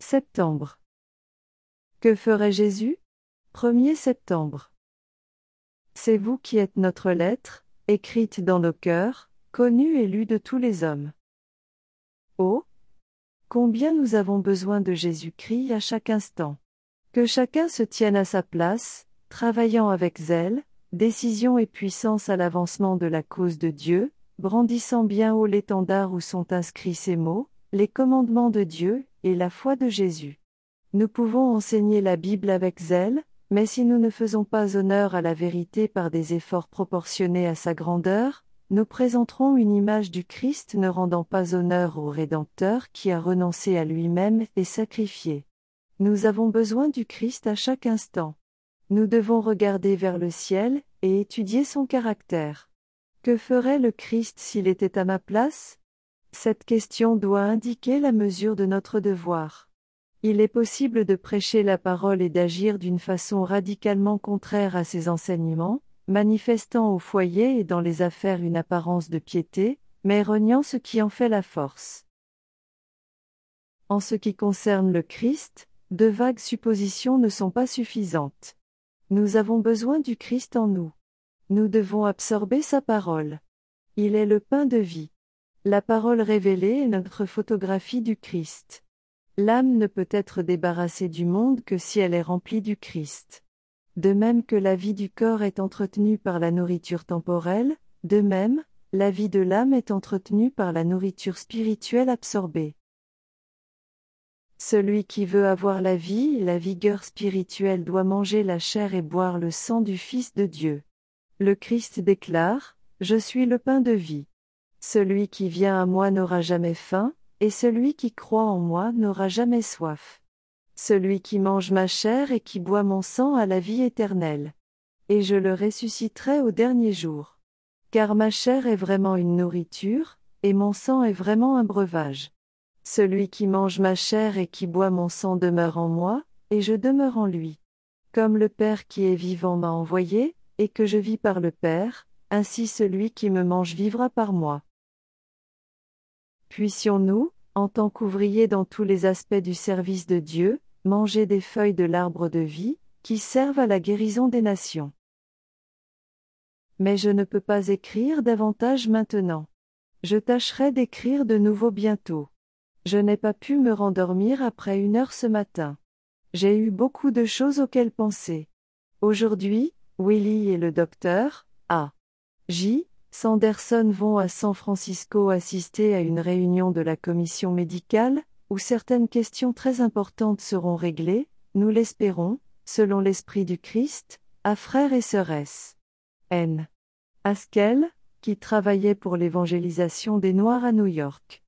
Septembre. Que ferait Jésus? 1er septembre. C'est vous qui êtes notre lettre, écrite dans nos cœurs, connue et lue de tous les hommes. Oh! Combien nous avons besoin de Jésus-Christ à chaque instant. Que chacun se tienne à sa place, travaillant avec zèle, décision et puissance à l'avancement de la cause de Dieu, brandissant bien haut l'étendard où sont inscrits ces mots, les commandements de Dieu, et la foi de Jésus. Nous pouvons enseigner la Bible avec zèle, mais si nous ne faisons pas honneur à la vérité par des efforts proportionnés à sa grandeur, nous présenterons une image du Christ ne rendant pas honneur au Rédempteur qui a renoncé à lui-même et sacrifié. Nous avons besoin du Christ à chaque instant. Nous devons regarder vers le ciel et étudier son caractère. Que ferait le Christ s'il était à ma place? Cette question doit indiquer la mesure de notre devoir. Il est possible de prêcher la parole et d'agir d'une façon radicalement contraire à ses enseignements, manifestant au foyer et dans les affaires une apparence de piété, mais reniant ce qui en fait la force. En ce qui concerne le Christ, de vagues suppositions ne sont pas suffisantes. Nous avons besoin du Christ en nous. Nous devons absorber sa parole. Il est le pain de vie. La parole révélée est notre photographie du Christ. L'âme ne peut être débarrassée du monde que si elle est remplie du Christ. De même que la vie du corps est entretenue par la nourriture temporelle, de même, la vie de l'âme est entretenue par la nourriture spirituelle absorbée. Celui qui veut avoir la vie et la vigueur spirituelle doit manger la chair et boire le sang du Fils de Dieu. Le Christ déclare, « Je suis le pain de vie. Celui qui vient à moi n'aura jamais faim, et celui qui croit en moi n'aura jamais soif. Celui qui mange ma chair et qui boit mon sang a la vie éternelle. Et je le ressusciterai au dernier jour. Car ma chair est vraiment une nourriture, et mon sang est vraiment un breuvage. Celui qui mange ma chair et qui boit mon sang demeure en moi, et je demeure en lui. Comme le Père qui est vivant m'a envoyé, et que je vis par le Père, ainsi celui qui me mange vivra par moi. » Puissions-nous, en tant qu'ouvriers dans tous les aspects du service de Dieu, manger des feuilles de l'arbre de vie, qui servent à la guérison des nations. Mais je ne peux pas écrire davantage maintenant. Je tâcherai d'écrire de nouveau bientôt. Je n'ai pas pu me rendormir après 1 heure ce matin. J'ai eu beaucoup de choses auxquelles penser. Aujourd'hui, Willy et le docteur A. J. Sanderson vont à San Francisco assister à une réunion de la commission médicale, où certaines questions très importantes seront réglées, nous l'espérons, selon l'esprit du Christ, à frères et sœurs S. N. Haskell, qui travaillait pour l'évangélisation des Noirs à New York.